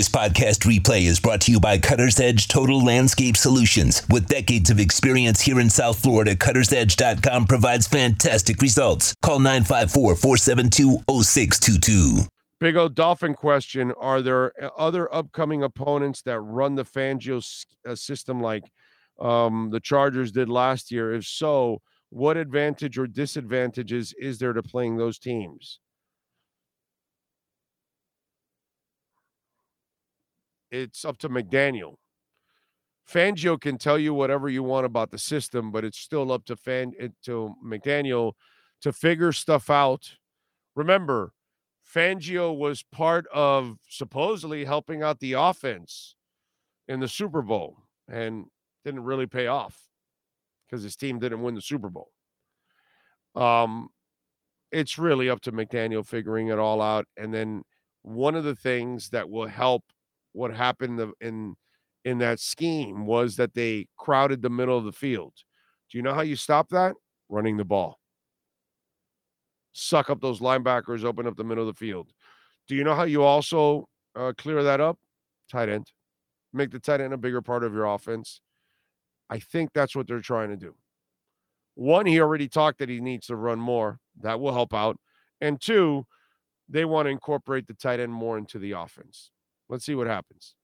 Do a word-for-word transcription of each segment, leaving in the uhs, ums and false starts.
This podcast replay is brought to you by Cutter's Edge Total Landscape Solutions. With decades of experience here in South Florida, Cutters Edge dot com provides fantastic results. Call nine five four, four seven two, zero six two two. Big O Dolphin question. Are there other upcoming opponents that run the Fangio uh, system like um, the Chargers did last year? If so, what advantage or disadvantages is there to playing those teams? It's up to McDaniel. Fangio can tell you whatever you want about the system, but it's still up to Fan to McDaniel to figure stuff out. Remember, Fangio was part of supposedly helping out the offense in the Super Bowl and didn't really pay off because his team didn't win the Super Bowl. Um, it's really up to McDaniel figuring it all out. And then one of the things that will help what happened in in that scheme was that they crowded the middle of the field. Do you know how you stop that? Running the ball. Suck up those linebackers, open up the middle of the field. Do you know how you also uh, clear that up? Tight end. Make the tight end a bigger part of your offense. I think that's what they're trying to do. One, he already talked that he needs to run more. That will help out. And two, they want to incorporate the tight end more into the offense. Let's see what happens.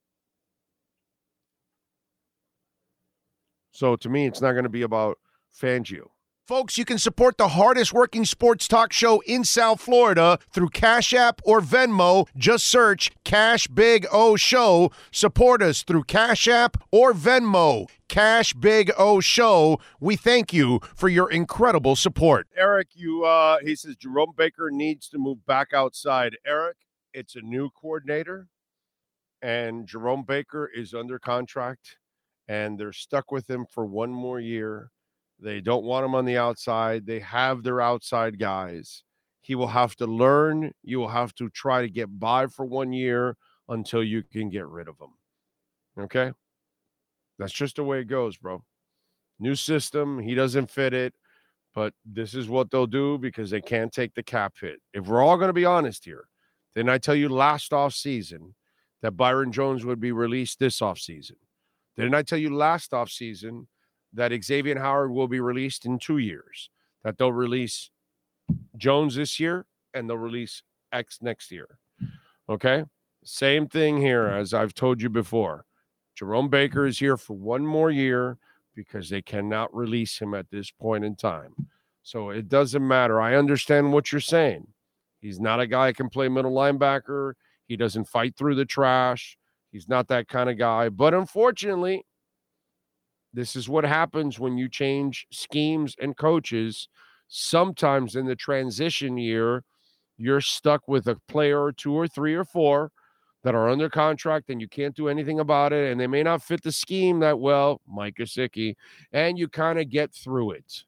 So to me, it's not going to be about Fangio. Folks, you can support the hardest working sports talk show in South Florida through Cash App or Venmo. Just search Cash Big O Show. Support us through Cash App or Venmo. Cash Big O Show. We thank you for your incredible support. Eric, you uh, he says Jerome Baker needs to move back outside. Eric, it's a new coordinator, and Jerome Baker is under contract, and they're stuck with him for one more year. They don't want him on the outside. They have their outside guys. He will have to learn. You will have to try to get by for one year until you can get rid of him. Okay? That's just the way it goes, bro. New system. He doesn't fit it. But this is what they'll do because they can't take the cap hit. If we're all going to be honest here, didn't I tell you last offseason that Byron Jones would be released this offseason? Didn't I tell you last offseason that Xavier Howard will be released in two years, that they'll release Jones this year and they'll release X next year? Okay? Same thing here, as I've told you before. Jerome Baker is here for one more year because they cannot release him at this point in time. So it doesn't matter. I understand what you're saying. He's not a guy who can play middle linebacker. He doesn't fight through the trash. He's not that kind of guy. But unfortunately, this is what happens when you change schemes and coaches. Sometimes in the transition year, you're stuck with a player or two or three or four that are under contract and you can't do anything about it. And they may not fit the scheme that well, Mike Gesicki, and you kind of get through it.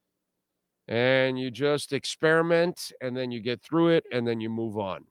And you just experiment and then you get through it and then you move on.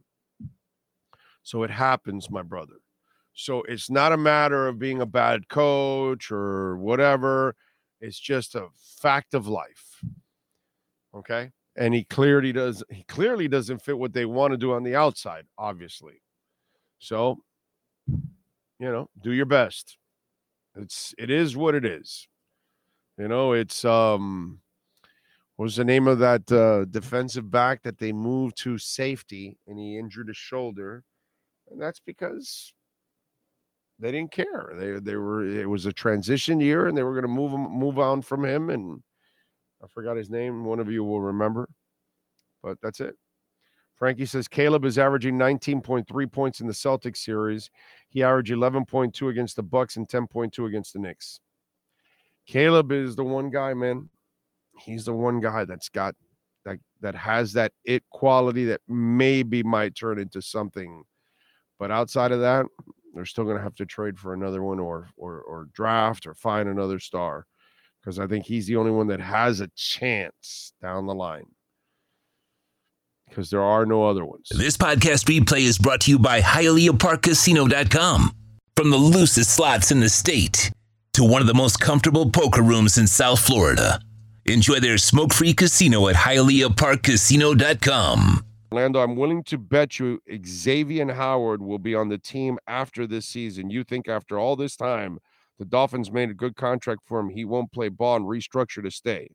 So it happens, my brother. So it's not a matter of being a bad coach or whatever. It's just a fact of life. Okay? And he clearly does he clearly doesn't fit what they want to do on the outside, obviously. So, you know, do your best. It's it is what it is. You know, it's um what was the name of that uh, defensive back that they moved to safety and he injured his shoulder? And that's because they didn't care. They they were it was a transition year and they were going to move him, move on from him. And I forgot his name. One of you will remember. But that's it. Frankie says Caleb is averaging nineteen point three points in the Celtics series. He averaged eleven point two against the Bucks and ten point two against the Knicks. Caleb is the one guy, man. He's the one guy that's got that that has that it quality that maybe might turn into something. But outside of that, they're still going to have to trade for another one or or or draft or find another star because I think he's the only one that has a chance down the line because there are no other ones. This podcast replay is brought to you by Hialeah Park Casino dot com. From the loosest slots in the state to one of the most comfortable poker rooms in South Florida, enjoy their smoke-free casino at Hialeah Park Casino dot com. Orlando, I'm willing to bet you Xavier Howard will be on the team after this season. You think after all this time, the Dolphins made a good contract for him, he won't play ball and restructure to stay?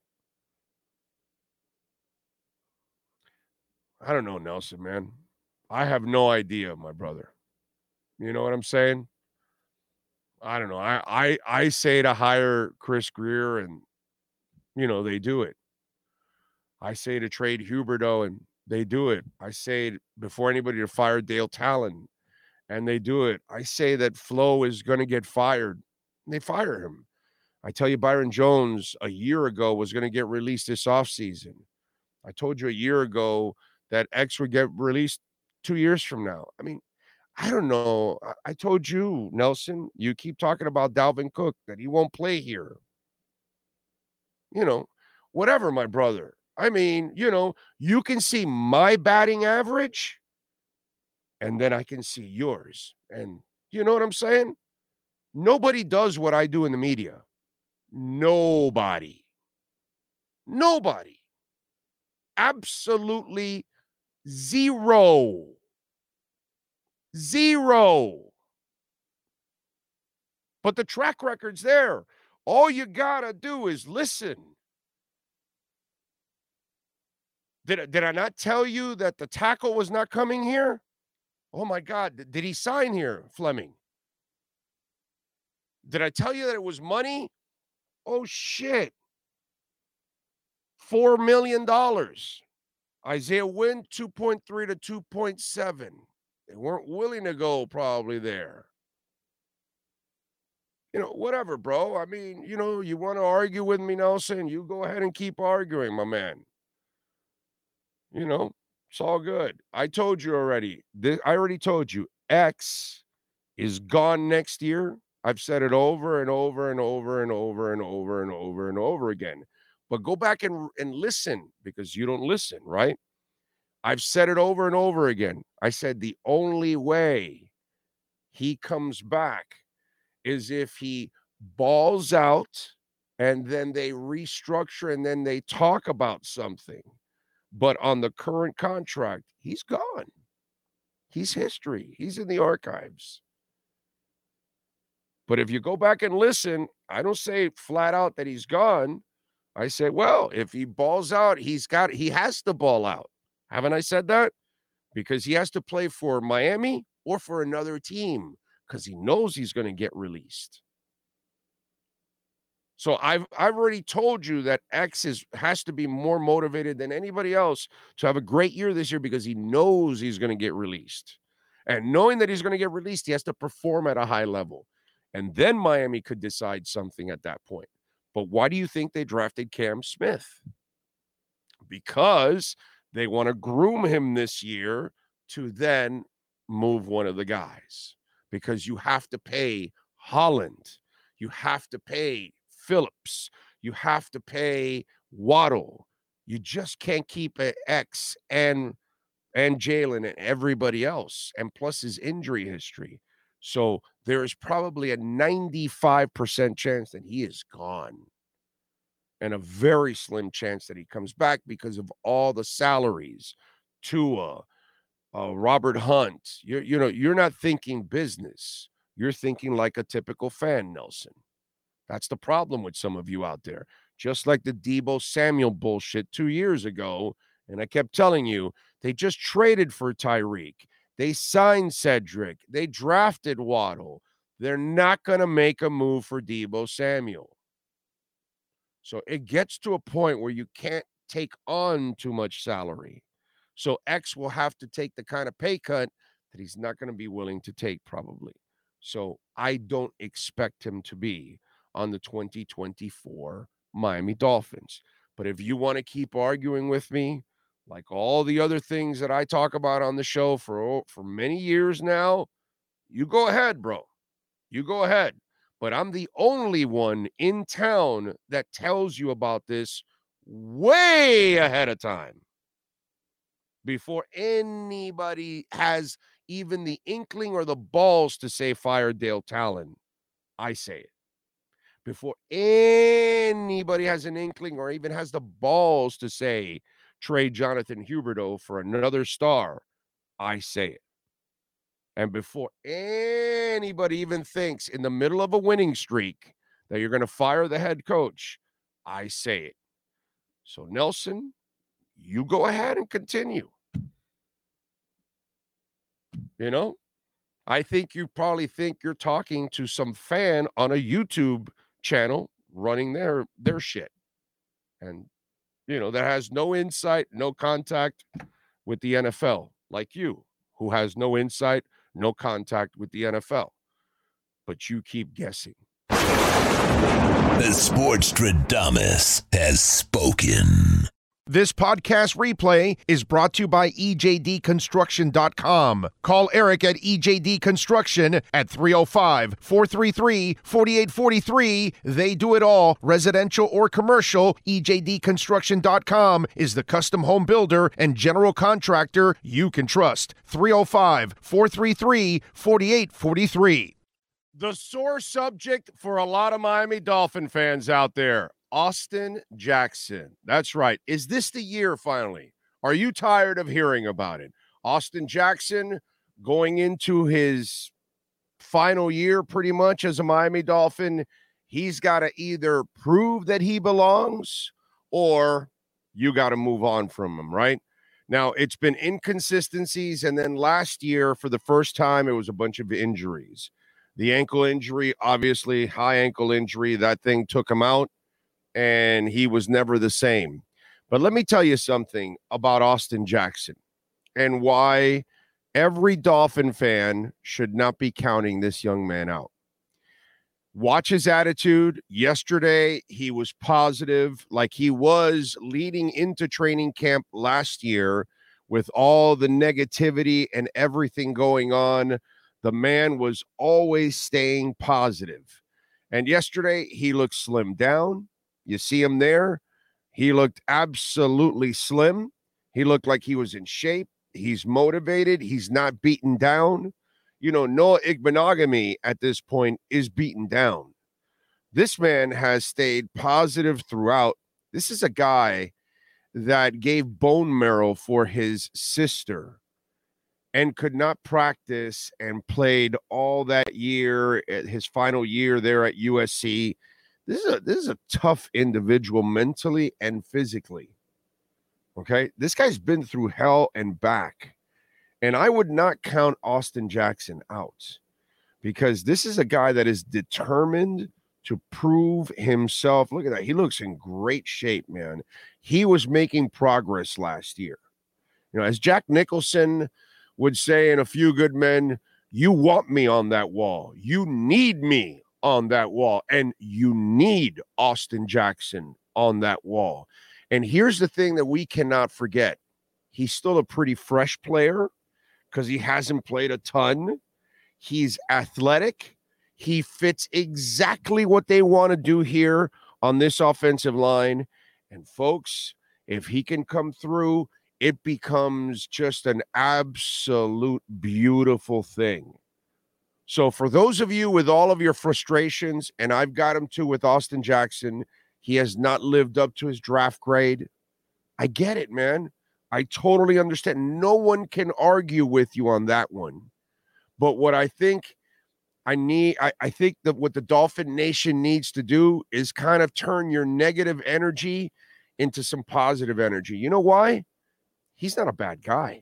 I don't know, Nelson, man. I have no idea, my brother. You know what I'm saying? I don't know. I I, I say to hire Chris Grier, and, you know, they do it. I say to trade Huberdeau, and they do it. I say before anybody to fire Dale Talon, and they do it. I say that Flo is going to get fired, and they fire him. I tell you, Byron Jones a year ago was going to get released this offseason. I told you a year ago that X would get released two years from now. I mean, I don't know. I, I told you, Nelson, you keep talking about Dalvin Cook, that he won't play here. You know, whatever, my brother. I mean, you know, you can see my batting average, and then I can see yours. And you know what I'm saying? Nobody does what I do in the media. Nobody. Nobody. Absolutely zero. Zero. But the track record's there. All you gotta do is listen. Did, did I not tell you that the tackle was not coming here? Oh, my God. Did he sign here, Fleming? Did I tell you that it was money? Oh, shit. four million dollars. Isaiah Wynn, two point three to two point seven. They weren't willing to go probably there. You know, whatever, bro. I mean, you know, you want to argue with me, Nelson? You go ahead and keep arguing, my man. You know, it's all good. I told you already. This, I already told you. X is gone next year. I've said it over and over and over and over and over and over and over again. But go back and, and listen, because you don't listen, right? I've said it over and over again. I said the only way he comes back is if he balls out and then they restructure and then they talk about something. But on the current contract, he's gone. He's history. He's in the archives. But if you go back and listen, I don't say flat out that he's gone. I say, well, if he balls out, he's got, he has to ball out. Haven't I said that? Because he has to play for Miami or for another team because he knows he's going to get released. So I've I've already told you that X is has to be more motivated than anybody else to have a great year this year because he knows he's going to get released. And knowing that he's going to get released, he has to perform at a high level. And then Miami could decide something at that point. But why do you think they drafted Cam Smith? Because they want to groom him this year to then move one of the guys. Because you have to pay Holland. You have to pay Phillips. You have to pay Waddle. You just can't keep an X and and Jalen and everybody else, and plus his injury history. So there is probably a ninety-five percent chance that he is gone, and a very slim chance that he comes back because of all the salaries. Tua, uh, Robert Hunt. You're, you know, you're not thinking business. You're thinking like a typical fan, Nelson. That's the problem with some of you out there. Just like the Deebo Samuel bullshit two years ago, and I kept telling you, they just traded for Tyreek. They signed Cedric. They drafted Waddle. They're not going to make a move for Deebo Samuel. So it gets to a point where you can't take on too much salary. So X will have to take the kind of pay cut that he's not going to be willing to take probably. So I don't expect him to be on the twenty twenty-four Miami Dolphins. But if you want to keep arguing with me, like all the other things that I talk about on the show for, for many years now, you go ahead, bro. You go ahead. But I'm the only one in town that tells you about this way ahead of time, before anybody has even the inkling or the balls to say fire Dale Talon. I say it. Before anybody has an inkling or even has the balls to say trade Jonathan Huberdeau for another star, I say it. And before anybody even thinks in the middle of a winning streak that you're going to fire the head coach, I say it. So, Nelson, you go ahead and continue. You know, I think you probably think you're talking to some fan on a YouTube channel running their their shit. And, you know, that has no insight, no contact with the N F L, like you, who has no insight, no contact with the N F L. But you keep guessing. The Sportstradamus has spoken. This podcast replay is brought to you by E J D construction dot com. Call Eric at E J D Construction at three oh five, four three three, four eight four three. They do it all, residential or commercial. E J D construction dot com is the custom home builder and general contractor you can trust. three oh five, four three three, four eight four three. The sore subject for a lot of Miami Dolphin fans out there, Austin Jackson. That's right. Is this the year finally? Are you tired of hearing about it? Austin Jackson going into his final year pretty much as a Miami Dolphin. He's got to either prove that he belongs or you got to move on from him, right? Now, it's been inconsistencies, and then last year, for the first time, it was a bunch of injuries. The ankle injury, obviously, high ankle injury, that thing took him out, and he was never the same. But let me tell you something about Austin Jackson and why every Dolphin fan should not be counting this young man out. Watch his attitude. Yesterday, he was positive, like he was leading into training camp last year with all the negativity and everything going on. The man was always staying positive. And yesterday, he looked slimmed down. You see him there. He looked absolutely slim. He looked like he was in shape. He's motivated. He's not beaten down. You know, Noah Igbinoghene at this point is beaten down. This man has stayed positive throughout. This is a guy that gave bone marrow for his sister and could not practice and played all that year, at his final year there at U S C. This is a this is a tough individual mentally and physically. Okay? This guy's been through hell and back. And I would not count Austin Jackson out because this is a guy that is determined to prove himself. Look at that. He looks in great shape, man. He was making progress last year. You know, as Jack Nicholson would say in A Few Good Men, you want me on that wall. You need me on that wall. And you need Austin Jackson on that wall. And here's the thing that we cannot forget. He's still a pretty fresh player because he hasn't played a ton. He's athletic. He fits exactly what they want to do here on this offensive line. And folks, if he can come through, it becomes just an absolute beautiful thing. So for those of you with all of your frustrations, and I've got him too with Austin Jackson, he has not lived up to his draft grade. I get it, man. I totally understand. No one can argue with you on that one. But what I think I need, I, I think that what the Dolphin Nation needs to do is kind of turn your negative energy into some positive energy. You know why? He's not a bad guy.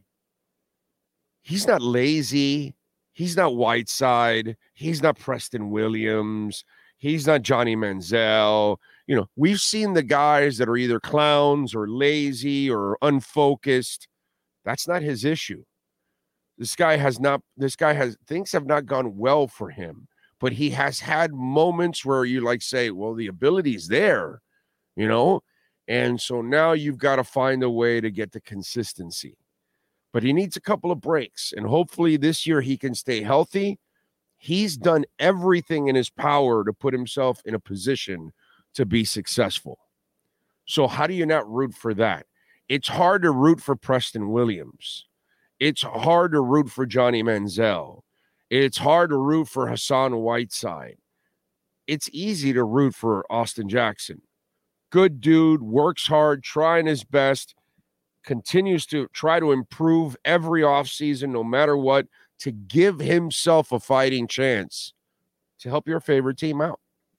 He's not lazy. He's not Whiteside. He's not Preston Williams. He's not Johnny Manziel. You know, we've seen the guys that are either clowns or lazy or unfocused. That's not his issue. This guy has not, this guy has, things have not gone well for him, but he has had moments where you like say, well, the ability's there, you know? And so now you've got to find a way to get the consistency. But he needs a couple of breaks. And hopefully this year he can stay healthy. He's done everything in his power to put himself in a position to be successful. So how do you not root for that? It's hard to root for Preston Williams. It's hard to root for Johnny Manziel. It's hard to root for Hassan Whiteside. It's easy to root for Austin Jackson. Good dude, works hard, trying his best. continues to try to improve every offseason, no matter what, to give himself a fighting chance to help your favorite team out.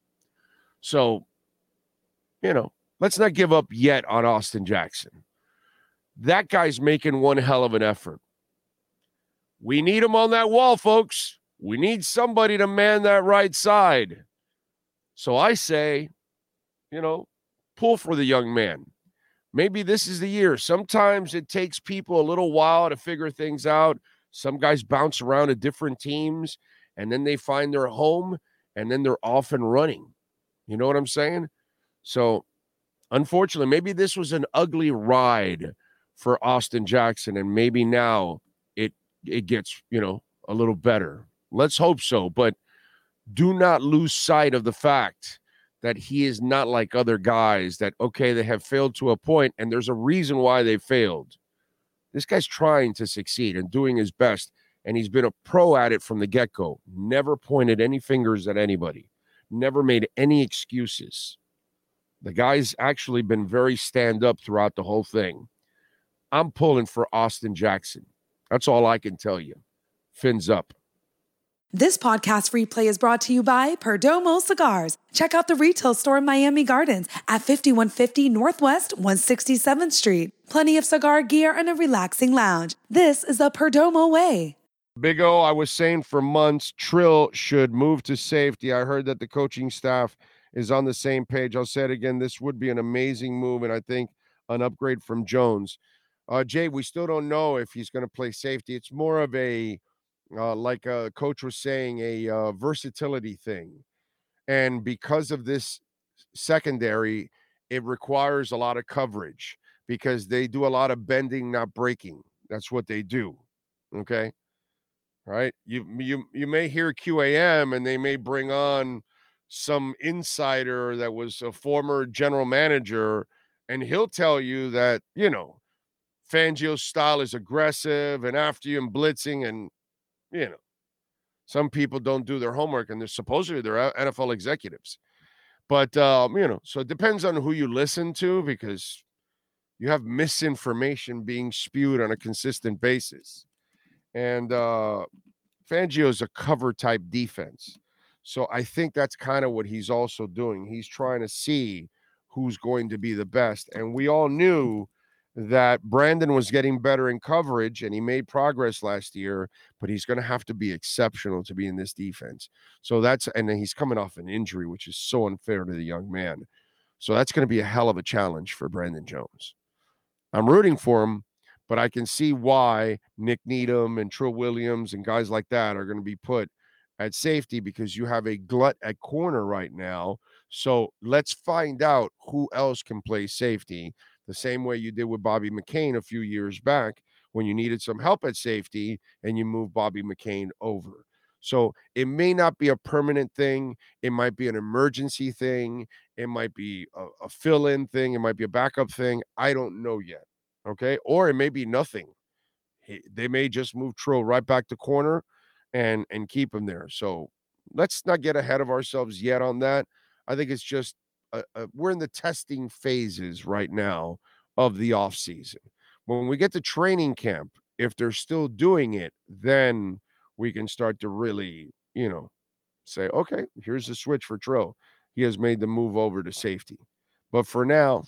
So, you know, let's not give up yet on Austin Jackson. That guy's making one hell of an effort. We need him on that wall, folks. We need somebody to man that right side. So I say, you know, pull for the young man. Maybe this is the year. Sometimes it takes people a little while to figure things out. Some guys bounce around to different teams, and then they find their home, and then they're off and running. You know what I'm saying? So, unfortunately, maybe this was an ugly ride for Austin Jackson, and maybe now it it gets, you know, a little better. Let's hope so, but do not lose sight of the fact that he is not like other guys that, okay, they have failed to a point, and there's a reason why they failed. This guy's trying to succeed and doing his best, and he's been a pro at it from the get-go. Never pointed any fingers at anybody. Never made any excuses. The guy's actually been very stand-up throughout the whole thing. I'm pulling for Austin Jackson. That's all I can tell you. Fins up. This podcast replay is brought to you by Perdomo Cigars. Check out the retail store in Miami Gardens at fifty-one fifty Northwest one hundred sixty-seventh Street. Plenty of cigar gear and a relaxing lounge. This is the Perdomo way. Big O, I was saying for months, Trill should move to safety. I heard that the coaching staff is on the same page. I'll say it again. This would be an amazing move, and I think an upgrade from Jones. Uh, Jay, we still don't know if he's going to play safety. It's more of a Uh, like a coach was saying, a uh, versatility thing. And because of this secondary, it requires a lot of coverage because they do a lot of bending, not breaking. That's what they do. Okay. Right. You, you, you may hear Q A M and they may bring on some insider that was a former general manager, and he'll tell you that, you know, Fangio's style is aggressive and after you and blitzing, and you know, some people don't do their homework, and they're supposedly they're N F L executives. But, um, you know, so it depends on who you listen to because you have misinformation being spewed on a consistent basis. And uh, Fangio's a cover-type defense. So I think that's kind of what he's also doing. He's trying to see who's going to be the best. And we all knew that Brandon was getting better in coverage and he made progress last year, but he's going to have to be exceptional to be in this defense. So that's, and then he's coming off an injury, which is so unfair to the young man. So that's going to be a hell of a challenge for Brandon Jones. I'm rooting for him, but I can see why Nick Needham and Trill Williams and guys like that are going to be put at safety because you have a glut at corner right now. So let's find out who else can play safety. The same way you did with Bobby McCain a few years back when you needed some help at safety and you moved Bobby McCain over. So it may not be a permanent thing. It might be an emergency thing. It might be a, a fill-in thing. It might be a backup thing. I don't know yet. Okay. Or it may be nothing. They may just move Trill right back to corner and, and keep him there. So let's not get ahead of ourselves yet on that. I think it's just, Uh, uh, we're in the testing phases right now of the off season. When we get to training camp, if they're still doing it, then we can start to really, you know, say, okay, here's the switch for Trill. He has made the move over to safety. But for now,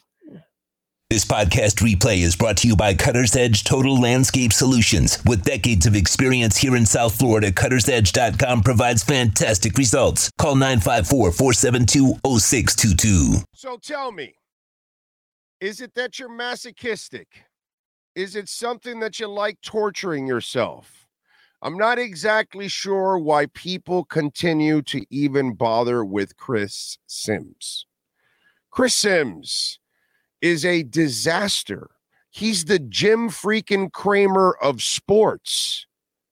This podcast replay is brought to you by Cutter's Edge Total Landscape Solutions. With decades of experience here in South Florida, cutters edge dot com provides fantastic results. Call nine five four, four seven two, zero six two two. So tell me, is it that you're masochistic? Is it something that you like torturing yourself? I'm not exactly sure why people continue to even bother with Chris Sims. Chris Sims is a disaster. He's the Jim freaking Cramer of sports.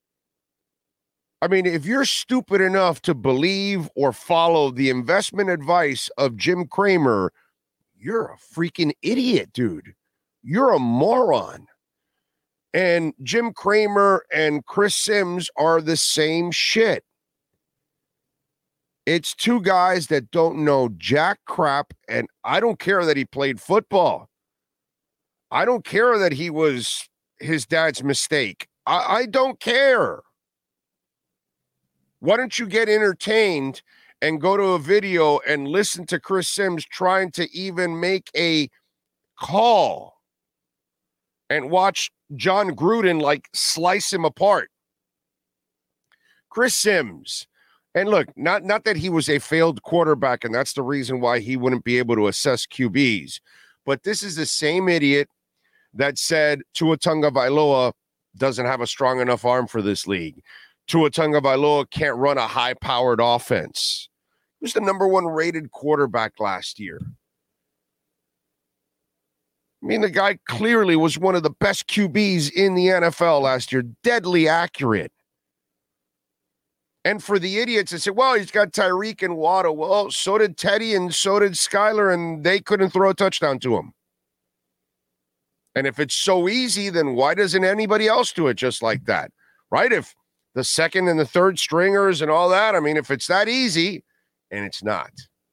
I mean, if you're stupid enough to believe or follow the investment advice of Jim Cramer, you're a freaking idiot, dude. You're a moron. And Jim Cramer and Chris Sims are the same shit. It's two guys that don't know jack crap, and I don't care that he played football. I don't care that he was his dad's mistake. I, I don't care. Why don't you get entertained and go to a video and listen to Chris Sims trying to even make a call and watch John Gruden like slice him apart. Chris Sims, and look, not, not that he was a failed quarterback, and that's the reason why he wouldn't be able to assess Q Bs, but this is the same idiot that said Tua Tagovailoa doesn't have a strong enough arm for this league. Tua Tagovailoa can't run a high-powered offense. He was the number one rated quarterback last year. I mean, the guy clearly was one of the best Q Bs in the N F L last year, deadly accurate. And for the idiots that say, well, he's got Tyreek and Waddle. Well, so did Teddy and so did Skyler, and they couldn't throw a touchdown to him. And if it's so easy, then why doesn't anybody else do it just like that? Right? If the second and the third stringers and all that, I mean, if it's that easy, and it's not.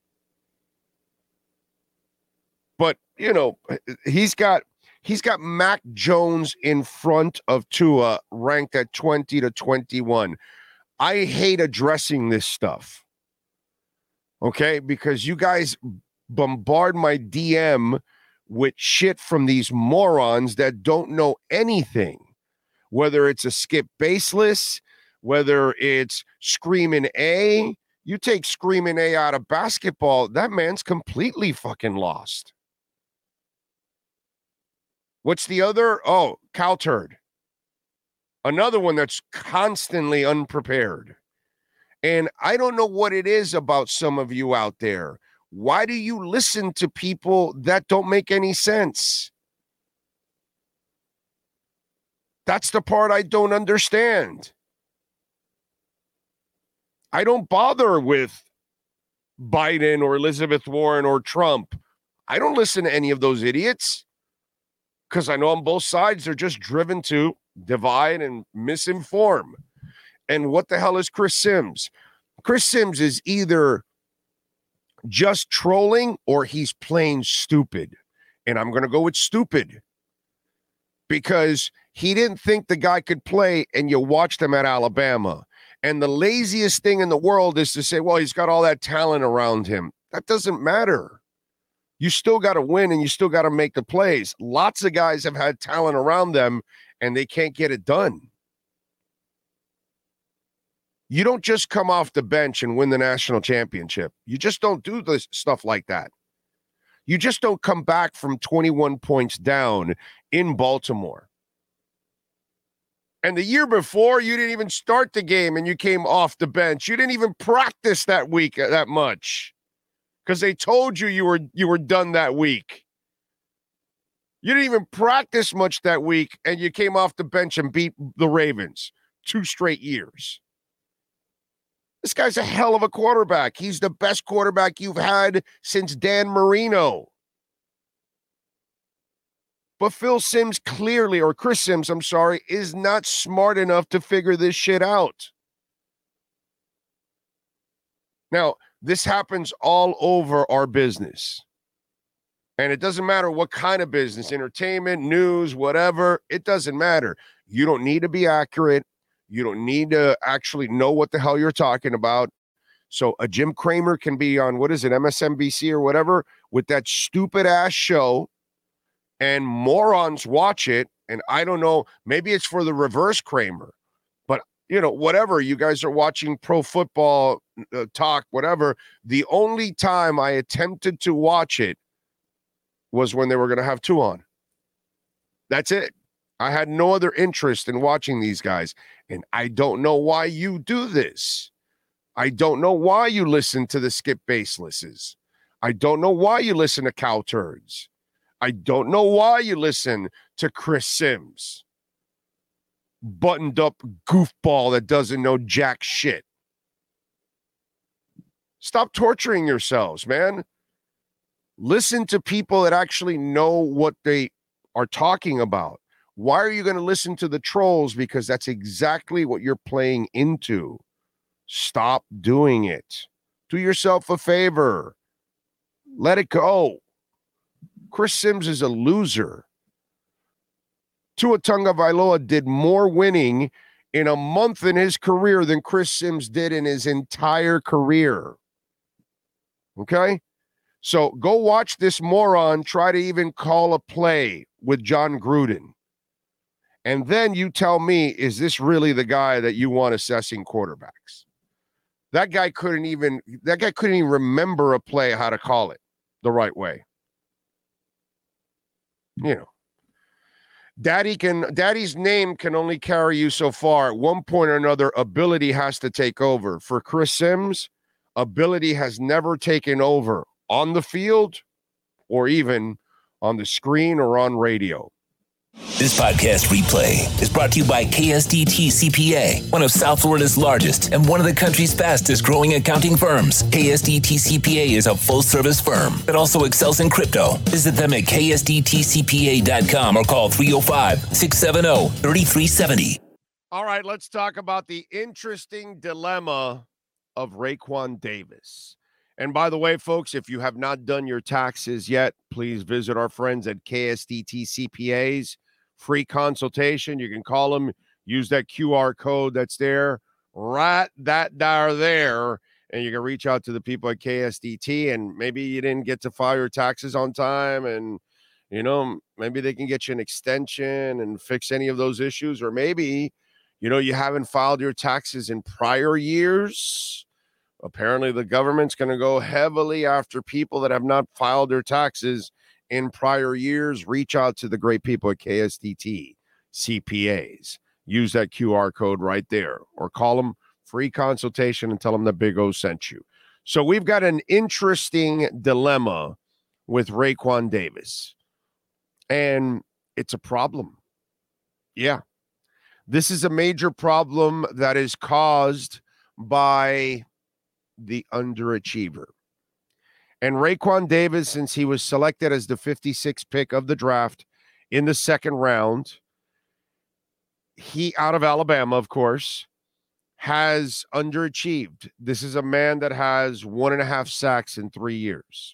But, you know, he's got he's got Mac Jones in front of Tua ranked at twenty to twenty-one. I hate addressing this stuff. Okay? Because you guys bombard my D M with shit from these morons that don't know anything, whether it's a skip baseless, whether it's screaming A. You take screaming A out of basketball, that man's completely fucking lost. What's the other? Oh, Cowturd. Another one that's constantly unprepared. And I don't know what it is about some of you out there. Why do you listen to people that don't make any sense? That's the part I don't understand. I don't bother with Biden or Elizabeth Warren or Trump. I don't listen to any of those idiots because I know on both sides they're just driven to divide and misinform. And what the hell is Chris Sims? Chris Sims is either just trolling or he's plain stupid. And I'm going to go with stupid because he didn't think the guy could play, and you watched him at Alabama. And the laziest thing in the world is to say, well, he's got all that talent around him. That doesn't matter. You still got to win, and you still got to make the plays. Lots of guys have had talent around them, and they can't get it done. You don't just come off the bench and win the national championship. You just don't do this stuff like that. You just don't come back from twenty-one points down in Baltimore. And the year before, you didn't even start the game and you came off the bench. You didn't even practice that week that much because they told you you were you were done that week. You didn't even practice much that week, and you came off the bench and beat the Ravens two straight years. This guy's a hell of a quarterback. He's the best quarterback you've had since Dan Marino. But Phil Sims clearly, or Chris Sims, I'm sorry, is not smart enough to figure this shit out. Now, this happens all over our business. And it doesn't matter what kind of business, entertainment, news, whatever, it doesn't matter. You don't need to be accurate. You don't need to actually know what the hell you're talking about. So a Jim Cramer can be on, what is it, M S N B C or whatever, with that stupid ass show, and morons watch it. And I don't know, maybe it's for the reverse Cramer, but you know, whatever. You guys are watching pro football uh, talk, whatever. The only time I attempted to watch it was when they were going to have two on. That's it. I had no other interest in watching these guys. And I don't know why you do this. I don't know why you listen to the Skip Baselesses. I don't know why you listen to Cow Turds. I don't know why you listen to Chris Sims. Buttoned up goofball that doesn't know jack shit. Stop torturing yourselves, man. Listen to people that actually know what they are talking about. Why are you going to listen to the trolls? Because that's exactly what you're playing into. Stop doing it. Do yourself a favor. Let it go. Chris Sims is a loser. Tua Tagovailoa did more winning in a month in his career than Chris Sims did in his entire career. Okay? So go watch this moron try to even call a play with John Gruden. And then you tell me, is this really the guy that you want assessing quarterbacks? That guy couldn't even, that guy couldn't even remember a play, how to call it the right way. You know, daddy can, daddy's name can only carry you so far. At one point or another, ability has to take over. For Chris Sims, ability has never taken over on the field or even on the screen or on radio. This podcast replay is brought to you by K S D T C P A, one of South Florida's largest and one of the country's fastest growing accounting firms. K S D T C P A is a full-service firm that also excels in crypto. Visit them at K S D T C P A dot com or call three oh five, six seven oh, three three seven oh. All right, let's talk about the interesting dilemma of Raekwon Davis. And by the way, folks, if you have not done your taxes yet, please visit our friends at K S D T C P A's free consultation. You can call them, use that Q R code that's there, right that there there, and you can reach out to the people at K S D T, and maybe you didn't get to file your taxes on time, and, you know, maybe they can get you an extension and fix any of those issues, or maybe, you know, you haven't filed your taxes in prior years. Apparently, the government's going to go heavily after people that have not filed their taxes in prior years. Reach out to the great people at K S D T C P A's. Use that Q R code right there, or call them, free consultation, and tell them that Big O sent you. So we've got an interesting dilemma with Raekwon Davis, and it's a problem. Yeah, this is a major problem that is caused by the underachiever. And Raekwon Davis, since he was selected as the fifty-sixth pick of the draft in the second round, he, out of Alabama, of course, has underachieved. This is a man that has one and a half sacks in three years.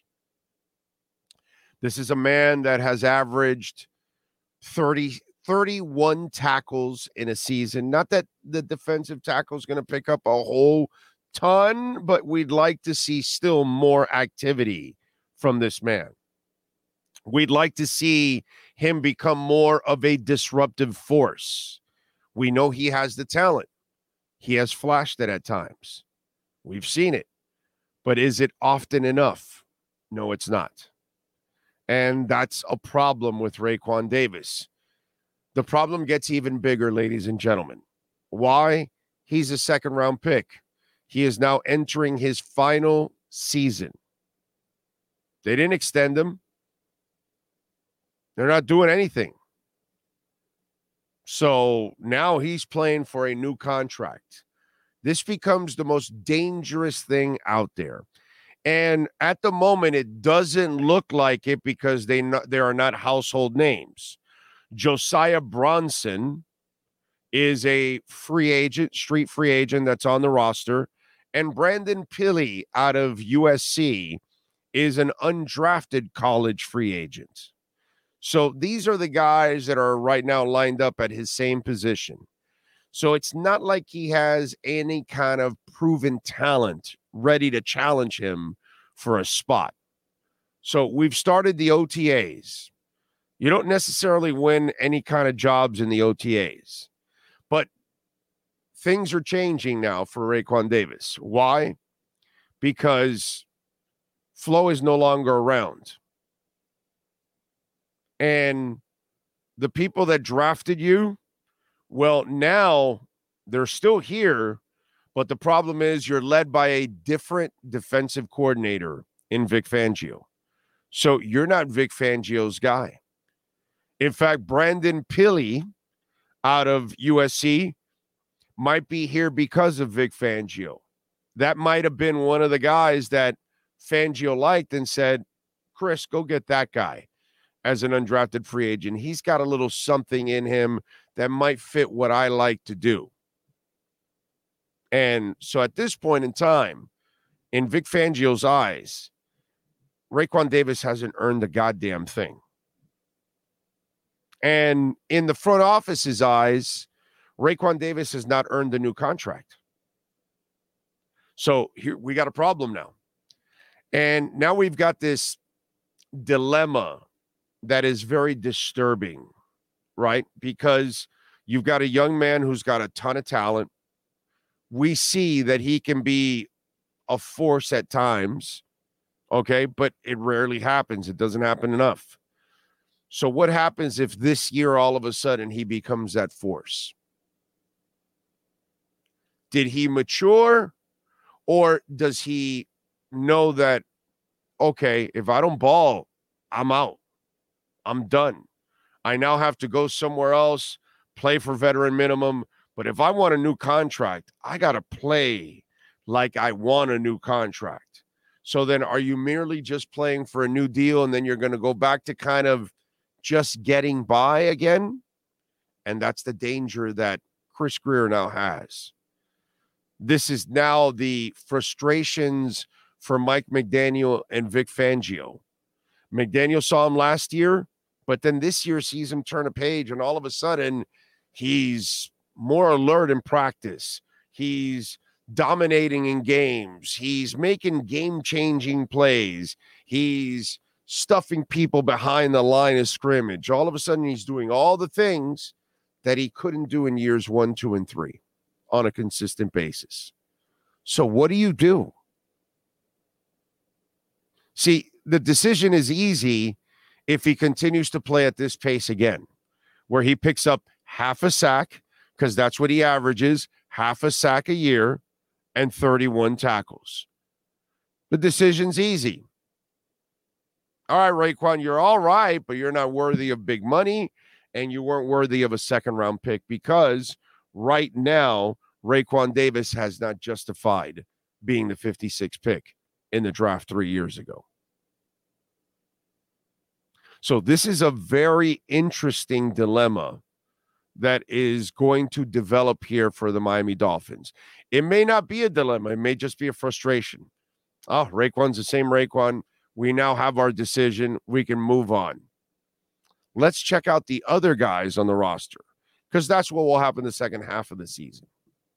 This is a man that has averaged thirty, thirty-one tackles in a season. Not that the defensive tackle is going to pick up a whole ton, but we'd like to see still more activity from this man. We'd like to see him become more of a disruptive force. We know he has the talent. He has flashed it at times. We've seen it. But is it often enough? No, it's not. And that's a problem with Raekwon Davis. The problem gets even bigger, ladies and gentlemen. Why? He's a second round pick. He is now entering his final season. They didn't extend him. They're not doing anything. So now he's playing for a new contract. This becomes the most dangerous thing out there. And at the moment, it doesn't look like it because they not, there are not household names. Josiah Bronson is a free agent, street free agent that's on the roster. And Brandon Pilley out of U S C is an undrafted college free agent. So these are the guys that are right now lined up at his same position. So it's not like he has any kind of proven talent ready to challenge him for a spot. So we've started the O T As. You don't necessarily win any kind of jobs in the O T As. But things are changing now for Raekwon Davis. Why? Because Flo is no longer around. And the people that drafted you, well, now they're still here, but the problem is you're led by a different defensive coordinator in Vic Fangio. So you're not Vic Fangio's guy. In fact, Brandon Pilley out of U S C might be here because of Vic Fangio. That might have been one of the guys that Fangio liked and said, Chris, go get that guy as an undrafted free agent. He's got a little something in him that might fit what I like to do. And so at this point in time, in Vic Fangio's eyes, Raekwon Davis hasn't earned a goddamn thing. And in the front office's eyes, Raekwon Davis has not earned the new contract. So here we got a problem now. And now we've got this dilemma that is very disturbing, right? Because you've got a young man who's got a ton of talent. We see that he can be a force at times, okay? But it rarely happens. It doesn't happen enough. So what happens if this year all of a sudden he becomes that force? Did he mature, or does he know that, okay, if I don't ball, I'm out. I'm done. I now have to go somewhere else, play for veteran minimum. But if I want a new contract, I got to play like I want a new contract. So then are you merely just playing for a new deal and then you're going to go back to kind of just getting by again? And that's the danger that Chris Grier now has. This is now the frustrations for Mike McDaniel and Vic Fangio. McDaniel saw him last year, but then this year sees him turn a page, and all of a sudden he's more alert in practice. He's dominating in games. He's making game-changing plays. He's stuffing people behind the line of scrimmage. All of a sudden he's doing all the things that he couldn't do in years one, two, and three on a consistent basis. So what do you do? See, the decision is easy if he continues to play at this pace again, where he picks up half a sack, because that's what he averages, half a sack a year, and thirty-one tackles. The decision's easy. All right, Raekwon, you're all right, but you're not worthy of big money, and you weren't worthy of a second-round pick, because right now, Raekwon Davis has not justified being the fifty-sixth pick in the draft three years ago. So this is a very interesting dilemma that is going to develop here for the Miami Dolphins. It may not be a dilemma. It may just be a frustration. Oh, Raekwon's the same Raekwon. We now have our decision. We can move on. Let's check out the other guys on the roster, because that's what will happen the second half of the season.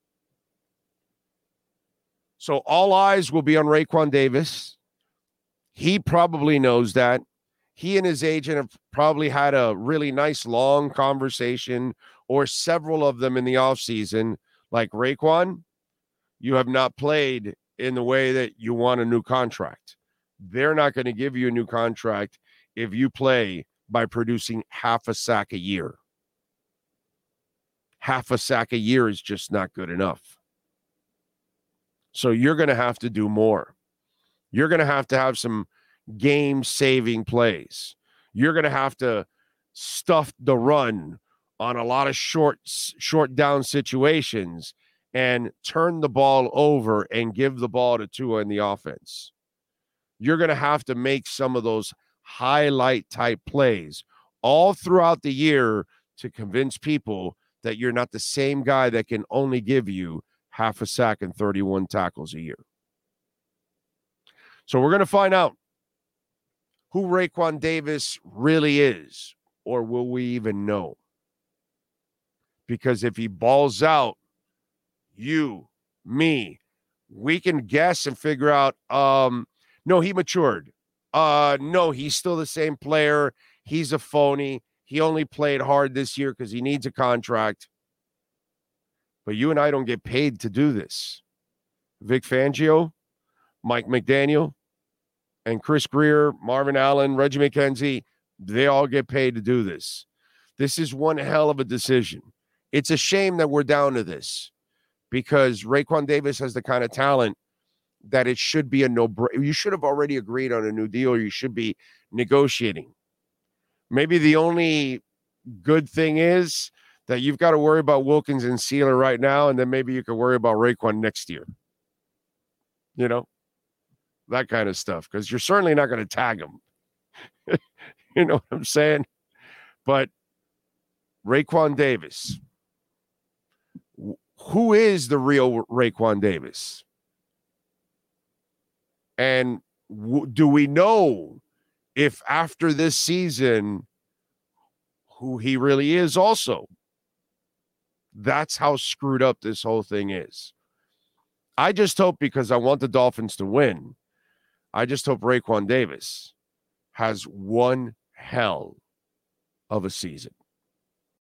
So all eyes will be on Raekwon Davis. He probably knows that. He and his agent have probably had a really nice long conversation, or several of them in the offseason, like, Raekwon, you have not played in the way that you want a new contract. They're not going to give you a new contract if you play by producing half a sack a year. Half a sack a year is just not good enough. So you're going to have to do more. You're going to have to have some game-saving plays. You're going to have to stuff the run on a lot of short, short down situations and turn the ball over and give the ball to Tua in the offense. You're going to have to make some of those highlight-type plays all throughout the year to convince people that you're not the same guy that can only give you half a sack and thirty-one tackles a year. So we're going to find out who Raekwon Davis really is, or will we even know? Because if he balls out, you, me, we can guess and figure out, um, no, he matured. Uh, no, he's still the same player. He's a phony. He only played hard this year because he needs a contract. But you and I don't get paid to do this. Vic Fangio, Mike McDaniel, and Chris Grier, Marvin Allen, Reggie McKenzie, they all get paid to do this. This is one hell of a decision. It's a shame that we're down to this, because Raekwon Davis has the kind of talent that it should be a no-brainer. You should have already agreed on a new deal, or you should be negotiating. Maybe the only good thing is that you've got to worry about Wilkins and Sealer right now, and then maybe you can worry about Raekwon next year. You know, that kind of stuff, because you're certainly not going to tag him. You know what I'm saying? But Raekwon Davis, who is the real Raekwon Davis? And w- do we know if after this season, who he really is also. That's how screwed up this whole thing is. I just hope, because I want the Dolphins to win, I just hope Raekwon Davis has one hell of a season.